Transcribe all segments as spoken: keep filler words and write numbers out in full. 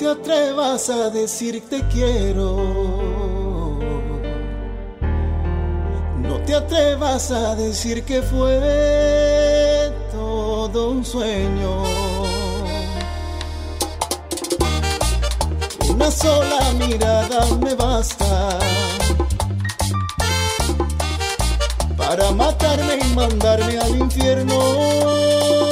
te atrevas a decir te quiero. No te atrevas a decir que fue todo un sueño. Una sola mirada me basta para matarme y mandarme al infierno.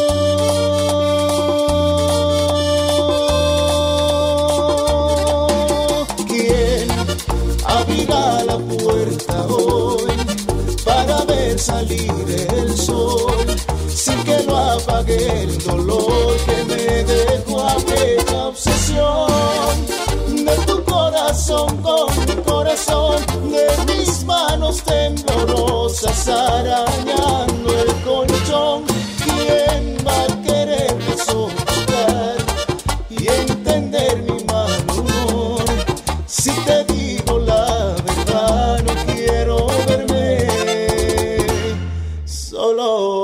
Abrirá la puerta hoy para ver salir el sol, sin que lo apague el dolor que me dejó aquella obsesión de tu corazón con mi corazón, de mis manos temblorosas arañando el colchón. ¿Quién va a quererme soportar y entender mi mal humor? Si te digo la verdad, no quiero verme solo.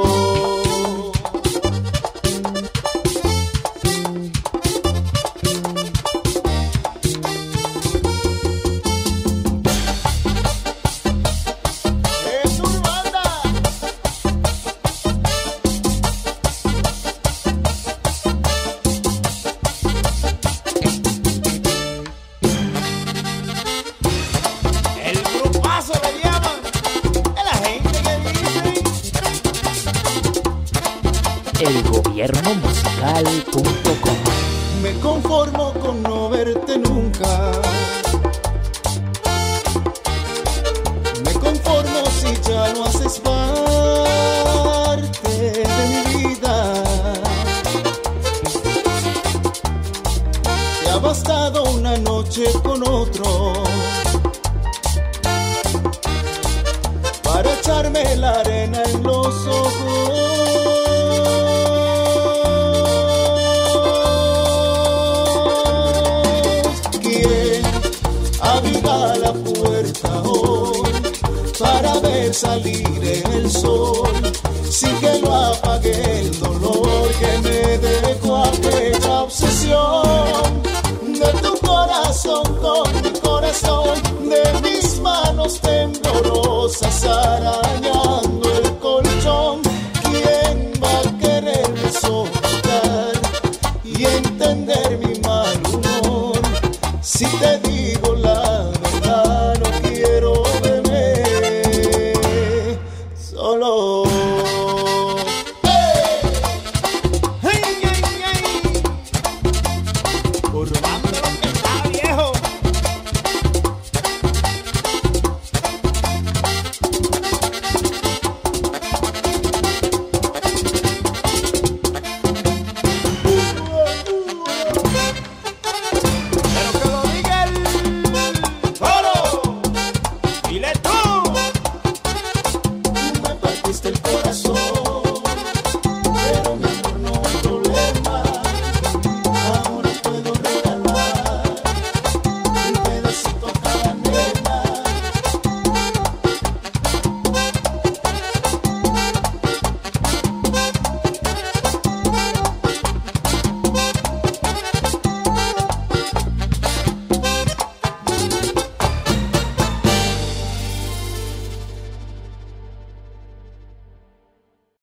¡Es Urbanda! el gobierno musical punto com. Me conformo con no verte nunca. Me conformo si ya no haces parte de mi vida. Te ha bastado una noche con otro para echarme la arena en los ojos. Abrirá la puerta hoy para ver salir el sol, sin que lo apague